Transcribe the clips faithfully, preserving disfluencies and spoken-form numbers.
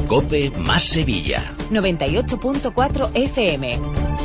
COPE más Sevilla. noventa y ocho punto cuatro F M.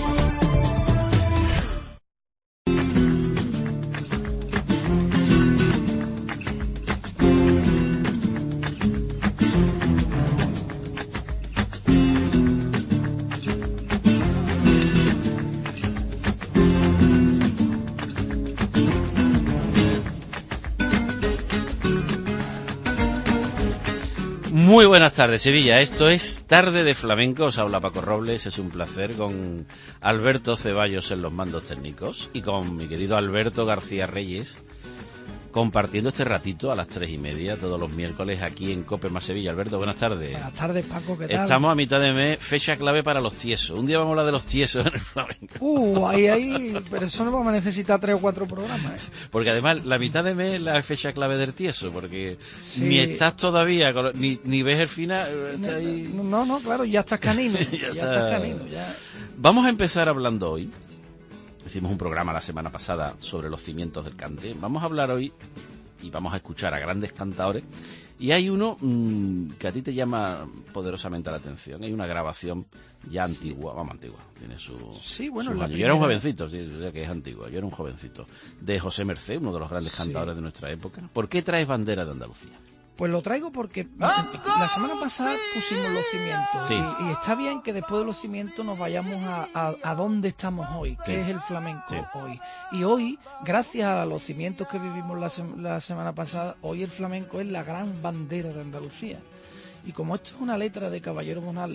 Muy buenas tardes, Sevilla. Esto es Tarde de Flamenco. Os habla Paco Robles. Es un placer con Alberto Ceballos en los mandos técnicos y con mi querido Alberto García Reyes compartiendo este ratito a las tres y media todos los miércoles aquí en COPE más Sevilla. Alberto, buenas tardes. Buenas tardes, Paco, ¿qué tal? Estamos a mitad de mes, fecha clave para los tiesos. Un día vamos a hablar de los tiesos en el flamenco. Uh, ahí, ahí, pero eso no vamos a necesitar tres o cuatro programas, ¿eh? Porque además la mitad de mes es la fecha clave del tieso, porque Sí. ni estás todavía, con lo- ni, ni ves el final. Está ahí. No, no, claro, ya estás canino, Ya ya, está. estás canino, ya. Vamos a empezar hablando hoy. Hicimos un programa la semana pasada sobre los cimientos del cante. Vamos a hablar hoy y vamos a escuchar a grandes cantadores. Y hay uno mmm, que a ti te llama poderosamente la atención. Hay una grabación ya antigua, vamos, antigua. Tiene su, Sí, bueno, sus la años. Yo era un primera- jovencito, sí, ya que es antigua. Yo era un jovencito. De José Mercé, uno de los grandes Sí. cantadores de nuestra época. ¿Por qué traes bandera de Andalucía? Pues lo traigo porque la semana pasada pusimos los cimientos Sí. y, y está bien que después de los cimientos nos vayamos a, a, a dónde estamos hoy, que Sí. es el flamenco Sí. hoy. Y hoy, gracias a los cimientos que vivimos la, sem- la semana pasada, hoy el flamenco es la gran bandera de Andalucía. Y como esto es una letra de Caballero Bonal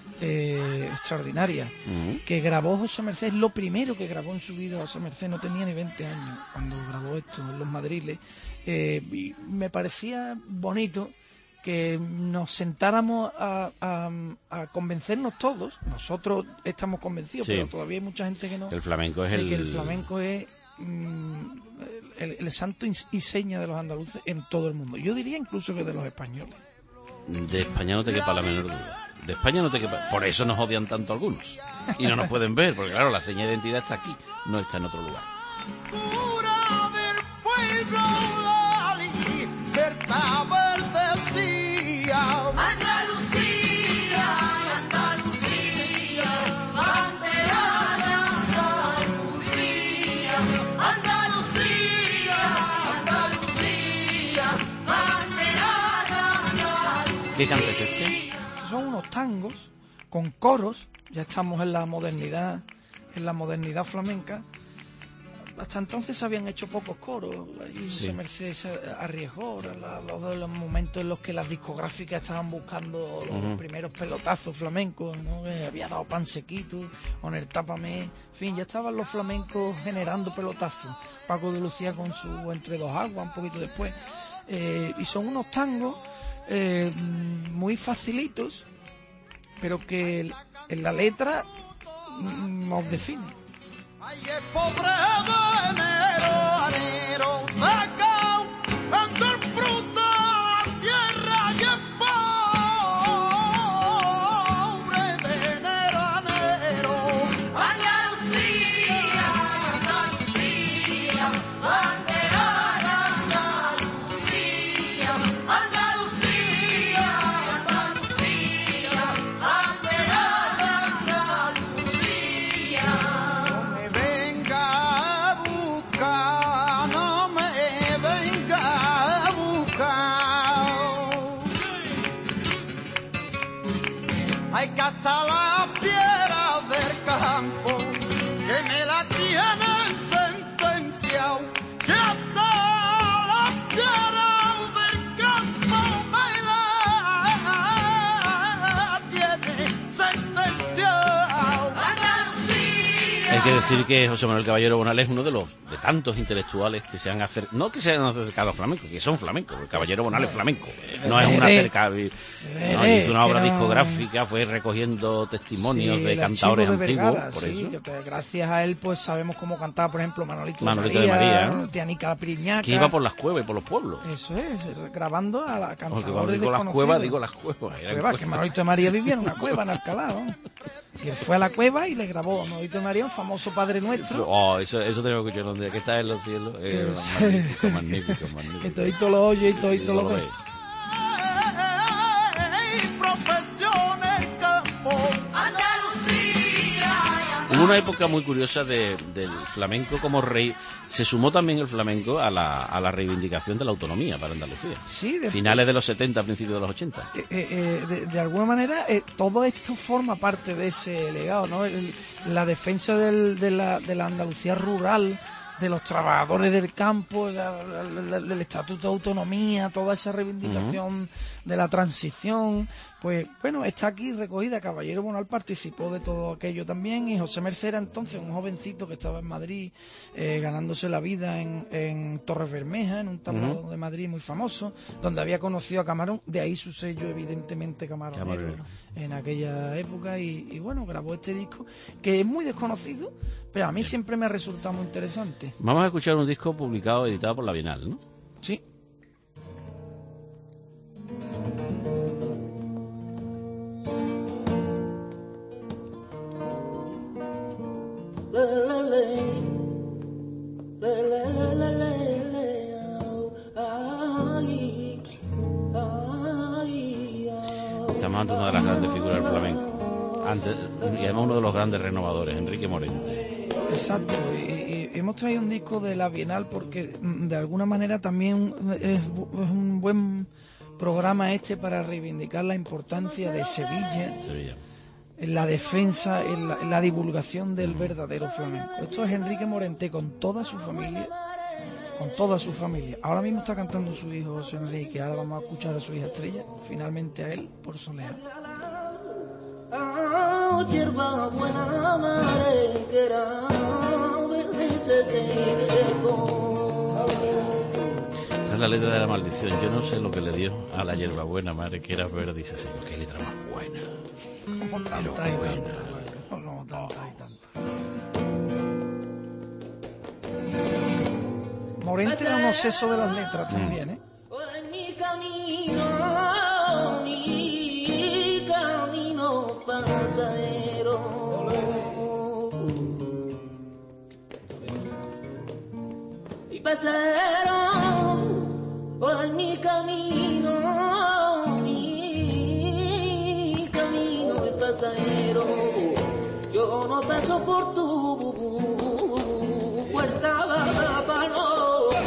eh, extraordinaria, Ujú. que grabó José Mercé, es lo primero que grabó en su vida José Mercé, no tenía ni veinte años cuando grabó esto en Los Madriles, eh, y me parecía bonito que nos sentáramos a, a- a convencernos todos. Nosotros estamos convencidos, Sí. pero todavía hay mucha gente que no, El flamenco es de el... que el flamenco es mm, el, el santo y seña de los andaluces en todo el mundo. Yo diría incluso que de los españoles. De España no te quepa la menor duda. De España no te quepa. Por eso nos odian tanto algunos. Y no nos pueden ver, porque claro, la señal de identidad está aquí, no está en otro lugar. Cura del pueblo, la libertad verdecía. Andalucía, Andalucía, bandera de Andalucía. Andalucía, Andalucía, bandera de Andalucía. ¿Qué canta es este? Son unos tangos con coros, ya estamos en la modernidad, en la modernidad flamenca. Hasta entonces se habían hecho pocos coros, y Sí. José Merced se arriesgó, era la- los de los momentos en los que las discográficas estaban buscando los Ujú. primeros pelotazos flamencos, ¿no? Que había dado Pan Sequito, con el Tápame, en fin, ya estaban los flamencos generando pelotazos. Paco de Lucía con su Entre dos aguas, un poquito después. Eh, y son unos tangos eh, muy facilitos, pero que el- en la letra mm, nos define. Ay, el pobre de enero, enero, saca ando el fruto a la tierra y el pobre de enero, enero. Andalucía, Andalucía, bandera de Andalucía. Andalucía, Andalucía, bandera de Andalucía. No me venga a buscar, no me venga a buscar. Hay que hasta la piedra del campo que me la tienen sentenciado. Que hasta la piedra del campo me la tienen sentenciado. Hay que decir que José Manuel Caballero Bonal es uno de los de tantos intelectuales que se han acercado, no que se han acercado al flamenco, que son flamencos, el Caballero Bonal es flamenco, no es una Eh, cerca, no, eh, hizo una obra que no- discográfica, fue recogiendo testimonios Sí, de el cantadores archivo de antiguos, Vergara, por sí, eso. que, pues, gracias a él pues sabemos cómo cantaba, por ejemplo, Manolito, Manolito de de María, María, ¿no? Tianica la Piriñaca. Que iba por las cuevas y por los pueblos. Eso es, grabando a la Porque cantadores cuando digo las desconocidos. cuevas, digo las cuevas. eran Cuevas, que Manolito de María vivía en una cueva en Alcalá, ¿no? Y él fue a la cueva y le grabó a Manolito de María, un famoso Padre Nuestro, Oh, eso, eso tenemos que escuchar un día, que está en los cielos. Eh, Eso. magnífico, magnífico, magnífico. que todito lo oye y todito Y lo lo ve. ve. Ay, profesión. fue una época muy curiosa de, del flamenco como rey. Se sumó también el flamenco a la, a la reivindicación de la autonomía para Andalucía. Sí, de, finales de los setenta, principios de los ochenta. Eh, eh, de, de alguna manera, eh, todo esto forma parte de ese legado, ¿no? El, la defensa del, de, la, de la Andalucía rural, de los trabajadores del campo, la, la, la, el estatuto de autonomía, toda esa reivindicación uh-huh. de la transición, pues bueno, está aquí recogida. Caballero Bonal participó de todo aquello también, y José Merced era entonces un jovencito que estaba en Madrid eh, ganándose la vida en, en Torres Bermejas, en un tablado uh-huh. de Madrid muy famoso, donde había conocido a Camarón, de ahí su sello evidentemente camaronero, camaronero. en aquella época, y, y bueno, grabó este disco que es muy desconocido, pero a mí Bien. siempre me ha resultado muy interesante. Vamos a escuchar un disco publicado, editado por la Bienal, ¿no? Sí. Estamos ante una de las grandes figuras del flamenco, antes, y además uno de los grandes renovadores, Enrique Morente. Exacto, y, y hemos traído un disco de la Bienal porque de alguna manera también es, es un buen programa este para reivindicar la importancia de Sevilla, Sevilla. en la defensa, en la, en la divulgación del verdadero flamenco. Esto es Enrique Morente con toda su familia, con toda su familia. Ahora mismo está cantando su hijo José Enrique, ahora vamos a escuchar a su hija Estrella, finalmente a él por Soleá. Ah, hierba buena marequera, verde se secó. Esa es la letra de la maldición. Yo no sé lo que le dio a la hierbabuena madre, que era verde y se secó. Qué letra más buena. Como tanta y buena. tanta. Como tanta y tanta. Morente era un obseso de las letras también, ¿eh? En mi camino, mi camino pasajero. Mi pasajero, en mi camino, mi camino es pasajero. Yo no paso por tu puerta, papá, no.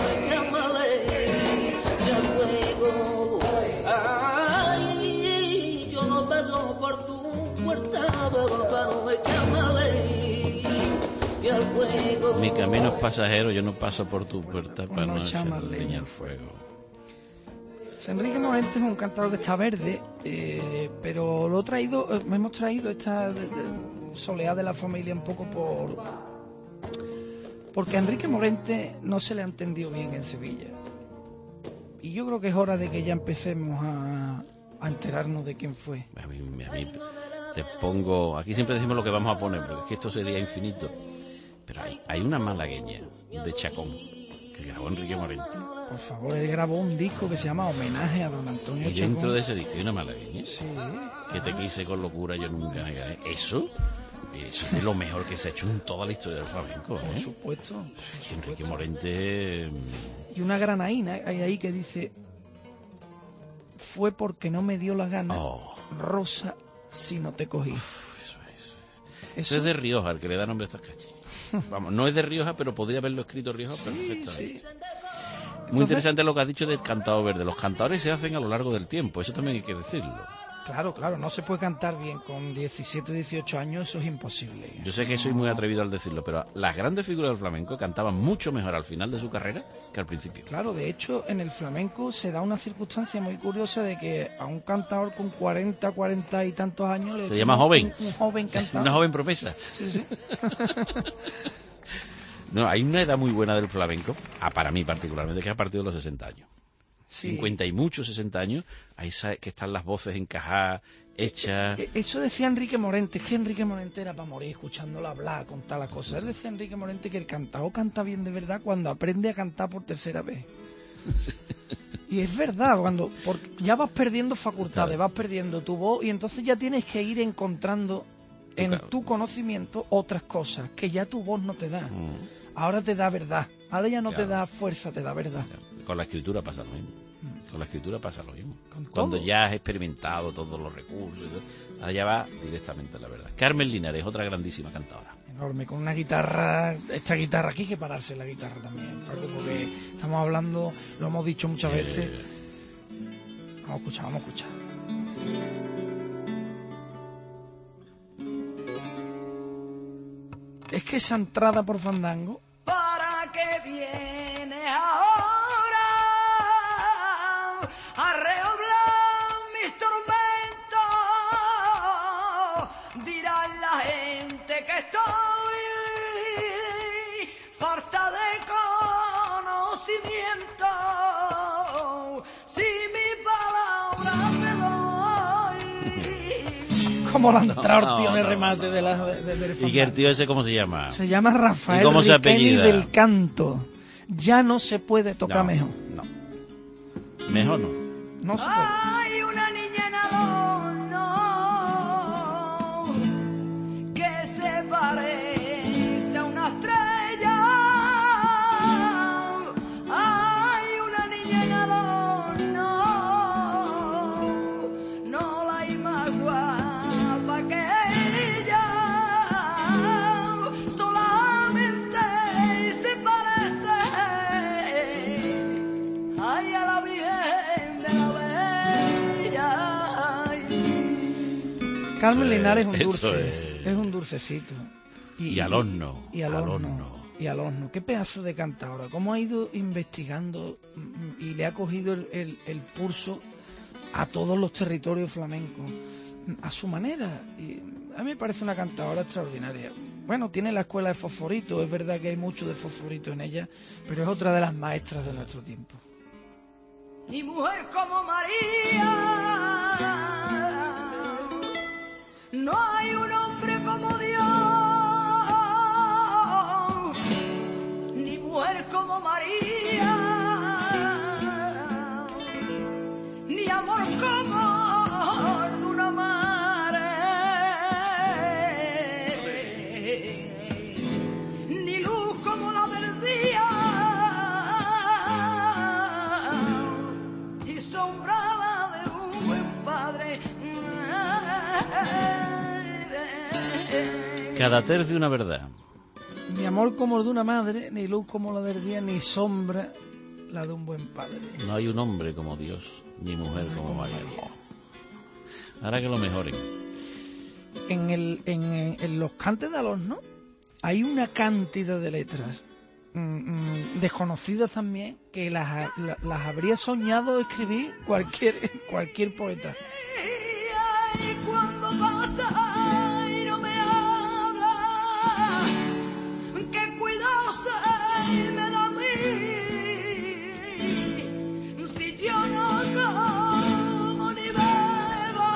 Ay, yo no paso por tu puerta, papá, no me chámale y al fuego. Mi camino es pasajero, yo no paso por tu puerta para no no echar leña leña al fuego. Enrique Morente es un cantador que está verde, eh, pero lo he traído, eh, hemos traído esta de, de, soleá de la familia un poco por porque a Enrique Morente no se le ha entendido bien en Sevilla. Y yo creo que es hora de que ya empecemos a, a enterarnos de quién fue. A mí, a mí te pongo... Aquí siempre decimos lo que vamos a poner, porque es que esto sería infinito. Pero hay, hay una malagueña de Chacón que grabó Enrique Morente. Por favor, él grabó un disco que se llama Homenaje a don Antonio Y Chacón. dentro de ese disco hay una malagueña. Sí. Que te quise con locura, yo nunca me gané. Eso... Eso es lo mejor que se ha hecho en toda la historia del flamenco, ¿eh? Por supuesto. Por Enrique supuesto. Morente... Y una granaína hay ahí que dice: fue porque no me dio la gana, Oh. Rosa, si no te cogí. Uf, eso es. Eso, Eso es de Rioja, el que le da nombre a estas calles. Vamos, no es de Rioja, pero podría haberlo escrito Rioja Sí, perfectamente. sí. Muy interesante lo que has dicho del cantado verde. Los cantadores se hacen a lo largo del tiempo, eso también hay que decirlo. Claro, claro, no se puede cantar bien con diecisiete, dieciocho años, eso es imposible. Yo sé que soy muy atrevido al decirlo, pero las grandes figuras del flamenco cantaban mucho mejor al final de su carrera que al principio. Claro, de hecho, en el flamenco se da una circunstancia muy curiosa de que a un cantador con cuarenta, cuarenta y tantos años le Se decimos llama joven. Un, un joven cantador. Una joven promesa. Sí, sí. No, hay una edad muy buena del flamenco, ah, para mí particularmente, que es a partir de los sesenta años. Sí. cincuenta y muchos, sesenta años, ahí sabe que están las voces encajadas, hechas. Eh, Eso decía Enrique Morente, es que Enrique Morente era para morir escuchándolo hablar, contar las cosas. Él decía Enrique Morente que el cantador canta bien de verdad cuando aprende a cantar por tercera vez. Y es verdad, cuando porque ya vas perdiendo facultades, Claro. vas perdiendo tu voz y entonces ya tienes que ir encontrando en Claro. tu conocimiento otras cosas que ya tu voz no te da. Mm, Ahora te da verdad, ahora ya no Claro. te da fuerza, te da verdad. ya. Con la escritura pasa lo mismo. Con la escritura pasa lo mismo. Con Cuando todo. ya has experimentado todos los recursos, y todo, ahora ya va directamente a la verdad. Carmen Linares, otra grandísima cantadora. enorme, con una guitarra, esta guitarra aquí hay que pararse la guitarra también, porque estamos hablando, lo hemos dicho muchas veces. Vamos a escuchar, vamos a escuchar. Es que esa entrada por Fandango. ¿Para qué viene ahora a reoblar mis tormentos? Dirán la gente que estoy falta de conocimiento. Si mi palabra te doy. Como la ha entrado el tío No, en el no, remate no, de la, no. de, del ¿Y Fandango. que el tío ese cómo se llama? Se llama Rafael ¿Y cómo se Riquelme apellida? del Canto. Ya no se puede tocar No, mejor. No. Mejor no. No se puede. Hay una niña en Adorno que se parece a una estrella. Hay una niña en Adorno, no la hay más guapa que ella. Solamente se parece ay a la Virgen de la Bella. Ay. Carmen Linares es un Eso dulce. es. Es un dulcecito. Y al horno, Y al al horno. horno. Y al horno. Qué pedazo de cantadora. Cómo ha ido investigando mm, y le ha cogido el, el- el pulso a todos los territorios flamencos mm, a su manera. Y a mí me parece una cantadora extraordinaria. Bueno, tiene la escuela de Fosforito. Es verdad que hay mucho de Fosforito en ella, pero es otra de las maestras de nuestro tiempo. Ni mujer como María, no hay un hombre como Dios, ni mujer como María, ni amor como de una madre, ni luz como la del día. Y sombrada de un buen padre. Cada tercio una verdad. Ni amor como el de una madre, ni luz como la del día, ni sombra la de un buen padre. No hay un hombre como Dios, ni mujer como María. Oh. Ahora que lo mejoren. En, el, en, en los cantes de Alorno hay una cantidad de letras mm, mm, desconocidas también que las, la- las habría soñado escribir cualquier, cualquier poeta. Y cuando pasa y no me habla, qué cuidado se me da a mí. Si yo no como ni bebo,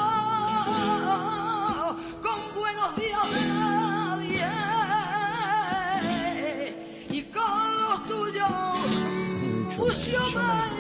con buenos días de nadie, y con los tuyos mucho menos.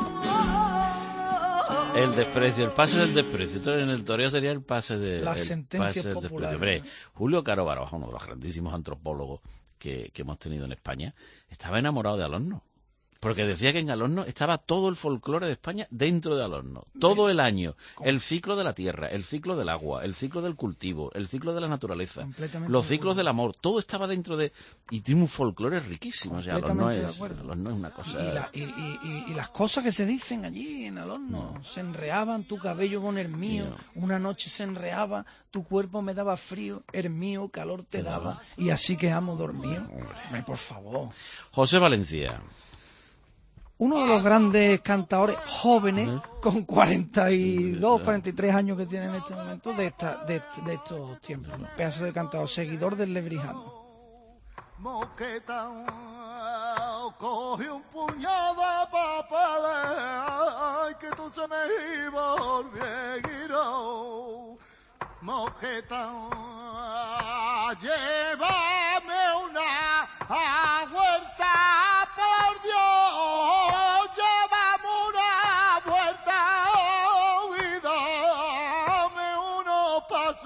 El desprecio, el pase del desprecio. Esto en el toreo sería el pase de Las el sentencias pase del populares. desprecio. Hombre, Julio Caro Baroja, uno de los grandísimos antropólogos que, que hemos tenido en España, estaba enamorado de Alorno. Porque decía que en Alorno estaba todo el folclore de España dentro de Alorno. Todo el año. El ciclo de la tierra, el ciclo del agua, el ciclo del cultivo, el ciclo de la naturaleza, Completamente los de ciclos acuerdo. del amor. Todo estaba dentro de... Y tiene un folclore riquísimo. O sea, Alorno Completamente de es, acuerdo. Alorno es una cosa... Y, la- y- y- y- y las cosas que se dicen allí en Alorno, se enreaban tu cabello con el mío, Mío. una noche se enreaba, tu cuerpo me daba frío, el mío calor te Te daba, daba. y así quedamos dormidos. Hombre, por favor. José Valencia. Uno de los grandes cantadores jóvenes, con cuarenta y dos, cuarenta y tres años que tiene en este momento, de, esta, de, de estos tiempos. Un pedazo de cantador, seguidor del Lebrijano. Moqueta, cogí un puñado de papeles, ay, que tú se me iba olvidando. Moqueta, llévame una vuelta, por Dios, llévame una vuelta, y dame unos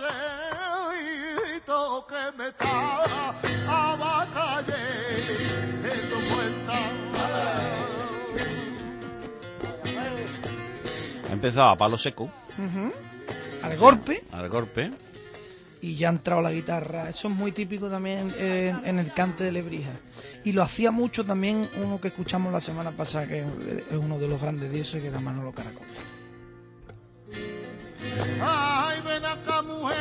paseitos que me está a batalla en tu puerta. Ha empezado a palo seco, Al golpe, al golpe. y ya ha entrado la guitarra. Eso es muy típico también en, en el cante de Lebrija. Y lo hacía mucho también uno que escuchamos la semana pasada, que es uno de los grandes dioses, que era Manolo Caracol. Ay, ven acá, mujer.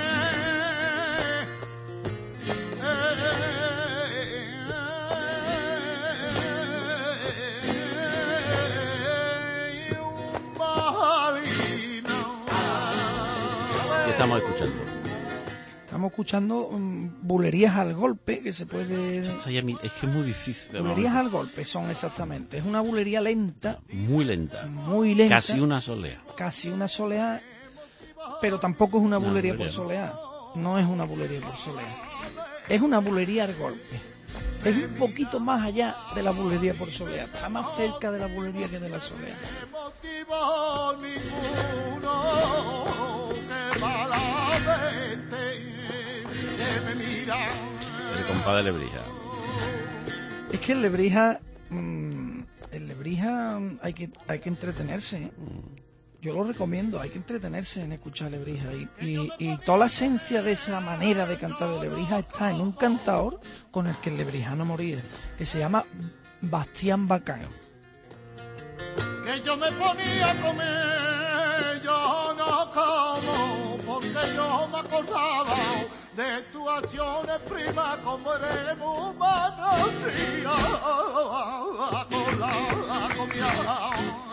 ¿Qué estamos escuchando? Estamos escuchando um, bulerías al golpe, que se puede... Esto ya mi- es que es muy difícil. Bulerías al golpe son exactamente. Es una bulería lenta, Muy lenta. muy lenta. Casi una solea. Casi una soleá, pero tampoco es una Una bulería por bulería. soleá. No es una bulería por soleá. Es una bulería al golpe. Es un poquito más allá de la bulería por soleá. Está más cerca de la bulería que de la soleá. Motivo ninguno que malamente que me mira. El compadre Lebrija. Es que el Lebrija, mmm, el Lebrija mm, hay que hay que entretenerse, ¿eh? Yo lo recomiendo, hay que entretenerse en escuchar Lebrija y, y, y toda la esencia de esa manera de cantar de Lebrija está en un cantador con el que el lebrijano moría, que se llama Bastián Bacano. Que yo me ponía a comer, yo no como, porque yo me acordaba de tus acciones, prima, como eres humana, sí, acordaba con mi alma.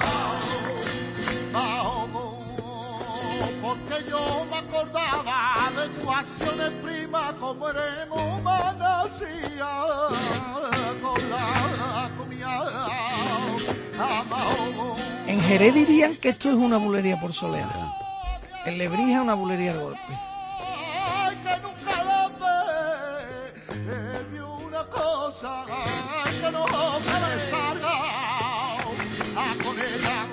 Porque yo me acordaba de tus acciones, prima, como eres humana, sí, acordaba con mi alma. En Jerez dirían que esto es una bulería por soleá. En Lebrija es una bulería al golpe. Ay, que nunca la ve, es de una cosa, ay, que no se me salga a con ella.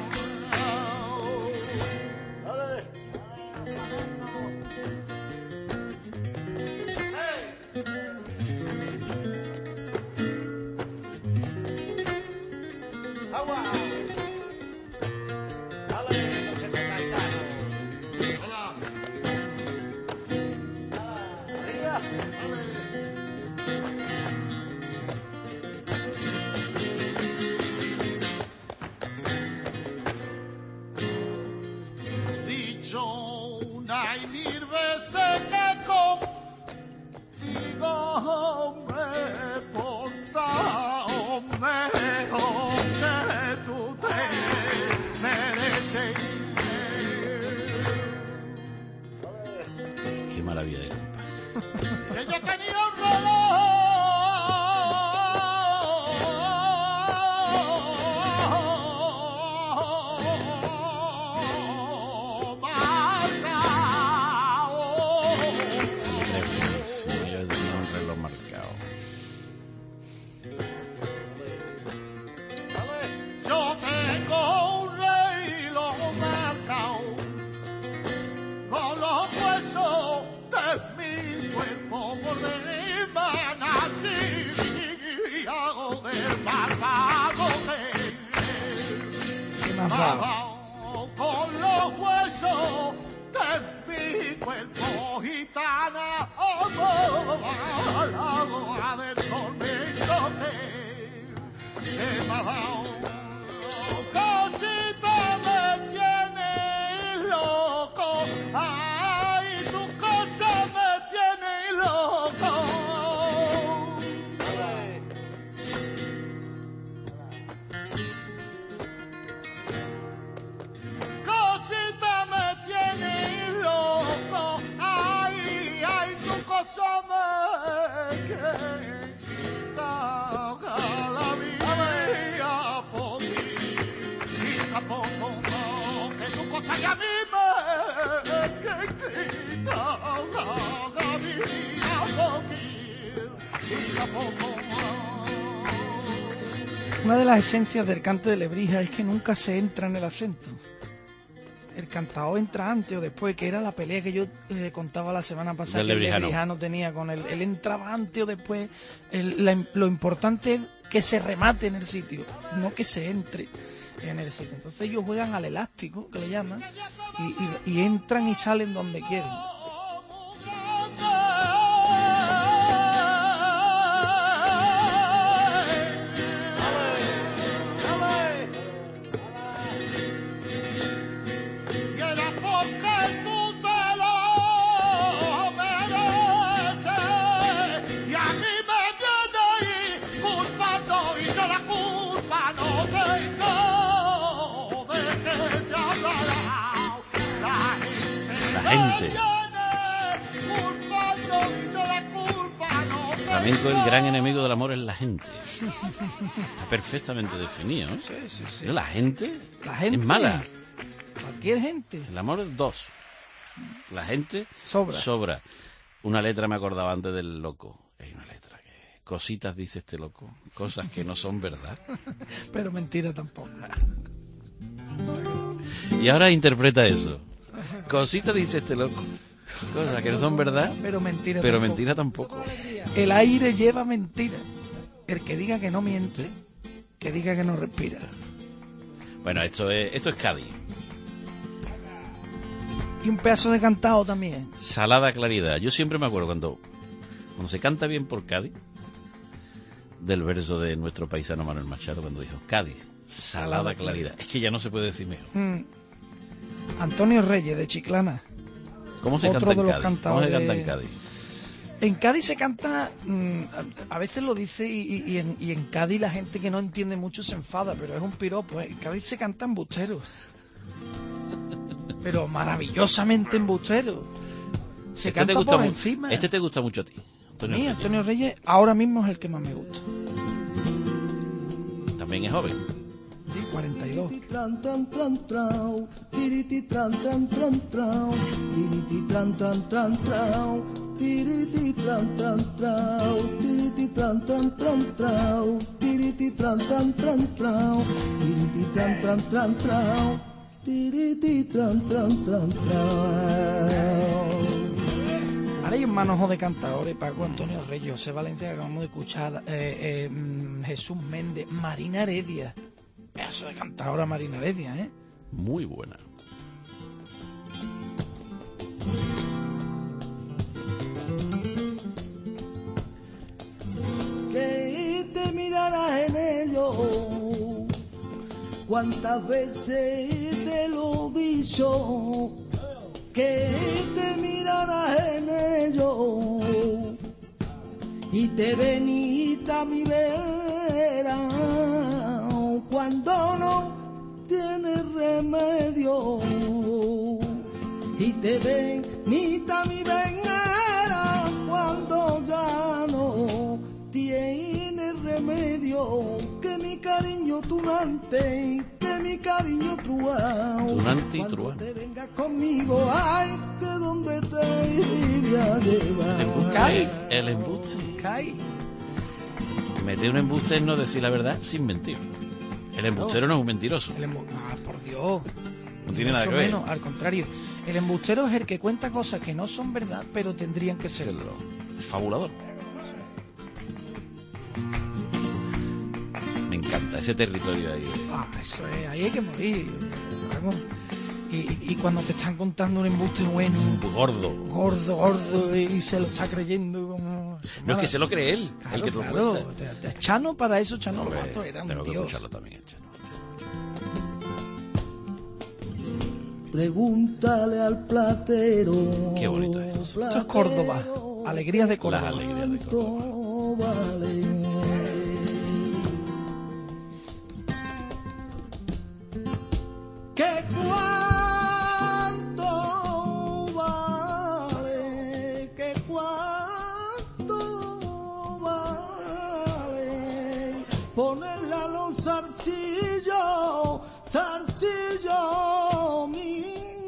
Agua. Dale, no se me caiga. Arriba. Dicho una y mil veces que contigo me he portado mejor que tú te mereces. Qué maravilla de compa. Que yo tenía un reloj marcado. El reflex. Yo tenía un reloj marcado. Yo tengo un reloj marcado con los huesos de mi cuerpo por demanda, sí, hago del malvado que ¿Qué más va? con los huesos de mi cuerpo gitana, oh, la agua del tormento que que me ha dado. Cosita me tiene loco, ay, tu cosa me tiene loco. Cosita me tiene loco, ay, ay, tu cosa me quita la vida por ti, y tampoco que tu cosa y a mí me quita la vida por ti, y tampoco. Una de las esencias del cante de Lebrija es que nunca se entra en el acento. El cantador entra antes o después, que era la pelea que yo eh, contaba la semana pasada, Del que el lebrijano. lebrijano tenía con él. Él entraba antes o después. El- la- lo importante es que se remate en el sitio, no que se entre en el sitio. Entonces ellos juegan al elástico, que le llaman, y, y- y entran y salen donde quieren. Como un grande porque tú te lo mereces. Y a mí me viene ahí culpando y yo la culpa no tengo. ¿De qué te hablará la gente? La gente. Flamenco, el gran enemigo del amor es la gente. Está perfectamente definido, ¿eh? Sí, sí, sí. Pero la gente, La gente es mala. Cualquier gente. El amor es dos. La gente Sobra. sobra. Una letra me acordaba antes del loco. Hay una letra que... Cositas dice este loco. Cosas que no son verdad. Pero mentira tampoco. Y ahora interpreta eso. Cositas dice este loco. Cosas que no son verdad. Pero mentira Pero tampoco. mentira tampoco. El aire lleva mentira. El que diga que no miente, que diga que no respira. Bueno, esto es, esto es Cádiz. Y un pedazo de cantado también. Salada claridad. Yo siempre me acuerdo cuando, cuando se canta bien por Cádiz, del verso de nuestro paisano Manuel Machado cuando dijo Cádiz, salada, Salada claridad. Es que ya no se puede decir mejor. Mm. Antonio Reyes, de Chiclana. ¿Cómo se Otro canta en de los Cádiz? ¿Cómo se cantadores- canta en Cádiz? En Cádiz se canta, mm, a, a veces lo dice y, y- y en, y en Cádiz la gente que no entiende mucho se enfada, pero es un piropo. ¿eh? En Cádiz se canta embustero. Pero maravillosamente embustero. Se Este te canta gusta por mu- encima. Este te gusta mucho a ti, Antonio A mí, Reyes. Antonio Reyes, ahora mismo es el que más me gusta. También es joven. Sí, cuarenta y dos. Tran tran tran trau, tiriti tran tran tran trau, tiriti tran tran tran trau, tiriti tran tran trau, tiriti tran tran tran trau, tiriti tran tran tran trau, tiriti tran tran tran trau, tiriti tran tran tran trau. Ahora hay un manojo de cantadores, Paco Antonio Reyes, José Valencia, que acabamos de escuchar, eh, eh, mm, Jesús Méndez, Marina Heredia. Pedazo de cantadora Marina Heredia, ¿eh? Muy buena. Que te mirarás en ello, cuántas veces te lo he dicho, que te mirarás en ello y te venita mi vera cuando no tienes remedio y te venita mi venera cuando ya no tiene remedio, que mi cariño tunante, que mi cariño truao, Tunante y cuando truao. te vengas conmigo, ay, que donde te iría a El llevar. embuste. El embuste. Kai. Meter un embuste es no decir la verdad sin mentir. El embustero no es un mentiroso. El embu- ah, por Dios. No tiene nada Mucho que ver. menos, al contrario. El embustero es el que cuenta cosas que no son verdad, pero tendrían que Es ser. el fabulador. Me encanta ese territorio ahí. Ah, eso es, ahí hay que morir. Vamos. Y, y- y cuando te están contando un embuste bueno, Gordo. gordo, gordo, y se lo está creyendo como... No es que se lo cree él, Claro, el que te lo claro. cuenta. Te- te- Chano para eso, Chano Hombre, Lobato era un tengo que dios. escucharlo también, Chano. Pregúntale al platero. Qué bonito es. Esto es Córdoba, alegrías de Córdoba. Las alegrías de Córdoba. ¿Cuánto vale? ¿Qué cuánto vale? ¿Qué cuánto vale? Ponerle a los zarcillos, zarcillos, mis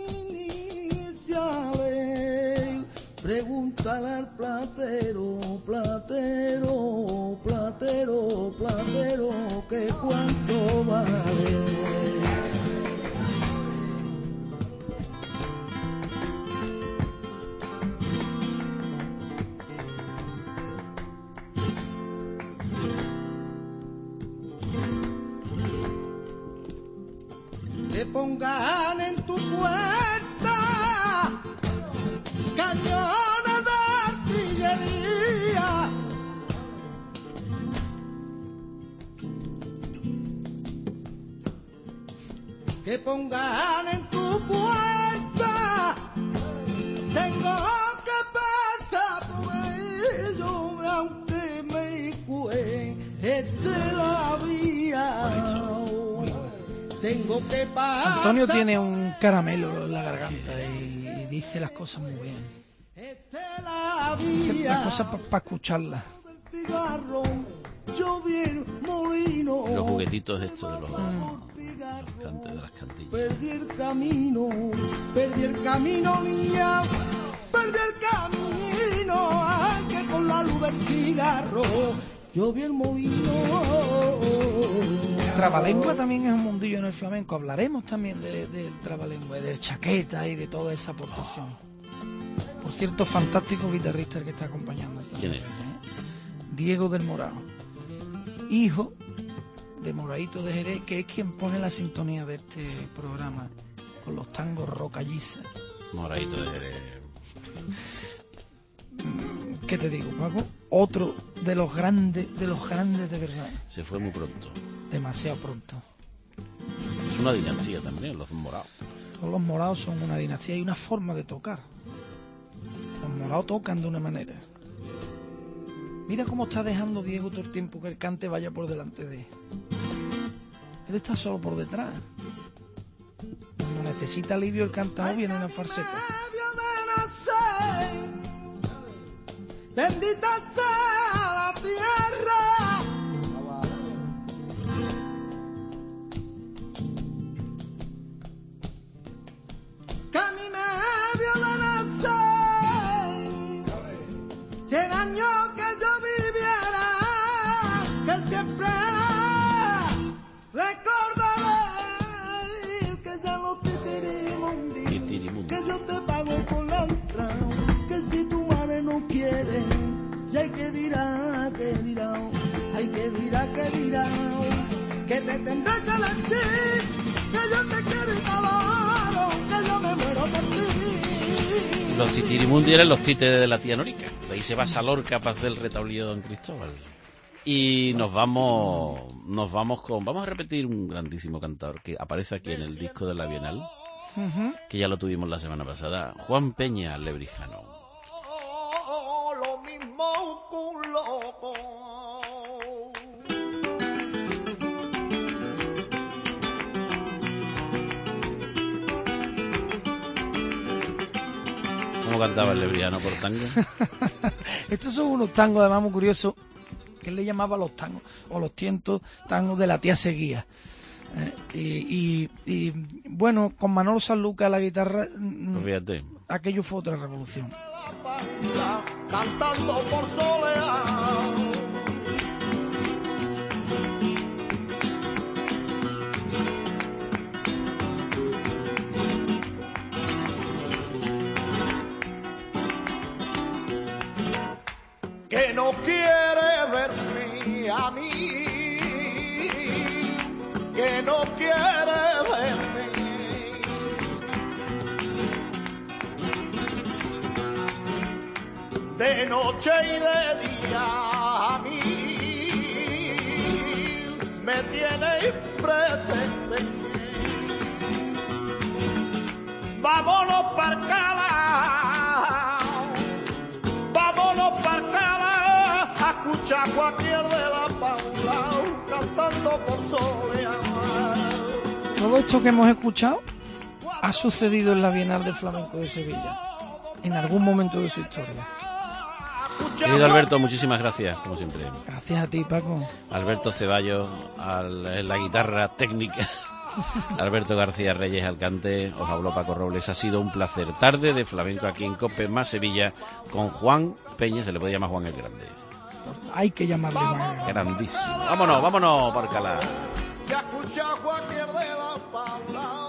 iniciales. Pregúntale al platero, platero, platero, platero, que cuánto vale. Que pongan en tu puerta cañones de artillería. Que pongan en tu puerta Antonio tiene un caramelo en la garganta y, y dice las cosas muy bien. Dice las cosas para pa escucharlas. Los juguetitos estos de los, mm. los cantes, de las cantillas. Perdí el camino, perdí el camino, niña, perdí el camino, ay, que con la luz del cigarro yo vi el molino. El trabalengua también es un mundillo en el flamenco. Hablaremos también del de, de trabalengua, del chaqueta y de toda esa aportación. Por cierto, fantástico guitarrista el que está acompañando. ¿Quién es? ¿eh? Diego del Morao, hijo de Moraito de Jerez, que es quien pone la sintonía de este programa con los tangos rocalliza. Moraito de Jerez. ¿Qué te digo, Paco? Otro de los grandes, de los grandes de verdad. Se fue muy pronto. Demasiado pronto. Es una dinastía también, los morados. Todos los morados son una dinastía y una forma de tocar. Los morados tocan de una manera. Mira cómo está dejando Diego todo el tiempo que el cante vaya por delante de él. Él está solo por detrás. Cuando necesita alivio el cantador viene una falseta. Bendita sea la tierra. Que a mi medio de nacer, cien años que yo viviera, que siempre recordaré que ya los titirimundi, que yo te pago por la entrada, que si tu madre no quiere, ya hay que dirá, que dirá, hay que dirá, que dirá, que te tendré que decir, que yo te quiero y te adoro, que yo me muero por ti. Los titirimundi eran los títeres de la tía Norica. De ahí se va Salorca para hacer el retablillo de Don Cristóbal. Y nos vamos, nos vamos con, vamos a repetir un grandísimo cantador que aparece aquí en el disco de la Bienal, uh-huh. que ya lo tuvimos la semana pasada, Juan Peña Lebrijano. Lo mismo que un loco. ¿Cómo cantaba el Lebrijano por tango? Estos son unos tangos además muy curiosos, que él le llamaba los tangos, o los tientos tangos de la tía Seguía. Eh, y, y, y bueno, con Manolo Sanlúcar a la guitarra, pues fíjate, aquello fue otra revolución. Cantando por soleá. Que no quiere verme a mí, que no quiere verme. De noche y de día a mí me tiene presente. Vámonos para Alcalá, vámonos para Alcalá, a escuchar cualquier de la Paula cantando por soleá. Todo esto que hemos escuchado ha sucedido en la Bienal de Flamenco de Sevilla, en algún momento de su historia. Querido Alberto, muchísimas gracias, como siempre. Gracias a ti, Paco. Alberto Ceballos, al, en la guitarra técnica. Alberto García Reyes al cante, os habló Paco Robles. Ha sido un placer. Tarde de flamenco aquí en COPE más Sevilla con Juan Peña, se le puede llamar Juan el Grande. Hay que llamarle Juan. Grandísimo. Vámonos, vámonos, Parcalá. Ya escucha cualquier de la Paula.